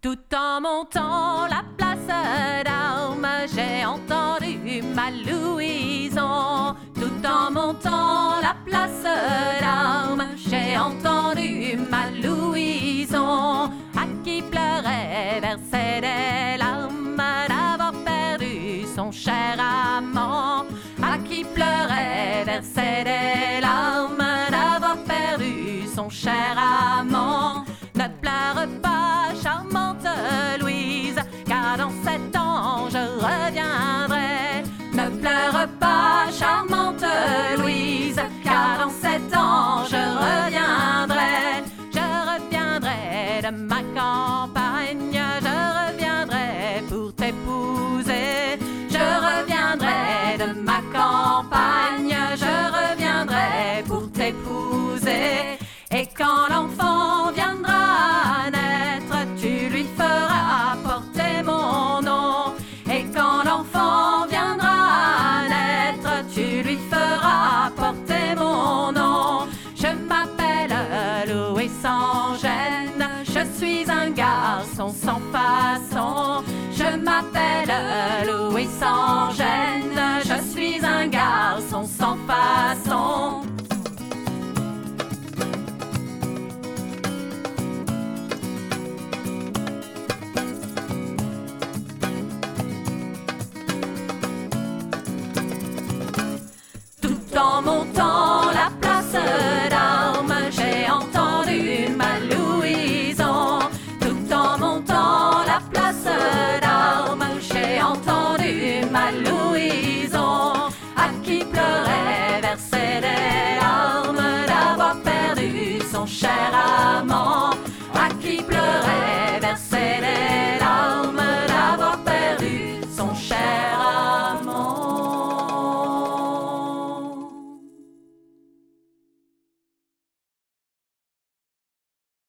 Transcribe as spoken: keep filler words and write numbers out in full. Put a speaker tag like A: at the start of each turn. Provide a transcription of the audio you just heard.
A: Tout en montant la place d'Armes, j'ai entendu ma Louison. Tout en montant la place d'Armes, j'ai entendu ma Louison. À qui pleurait, versait des larmes d'avoir perdu son cher amant. À qui pleurait, versait des larmes d'avoir perdu son cher amant. Ne pleure pas, charmante Louise, car dans sept ans je reviendrai. Ne pleure pas, charmante Louise, car dans sept ans je reviendrai. Je reviendrai de ma campagne, je reviendrai pour t'épouser. Je reviendrai de ma campagne, je reviendrai pour t'épouser. Et quand l'enfant viendra naître, tu lui feras porter mon nom. Et quand l'enfant viendra naître, tu lui feras porter mon nom. Je m'appelle Louis sans gêne, je suis un garçon sans façon. Je m'appelle Louis sans gêne, je suis un garçon sans façon. En montant la place d'Armes, j'ai entendu ma Louison. Tout en montant la place d'Armes, j'ai entendu ma Louison. À qui pleurait, versait des larmes d'avoir perdu son cher amant.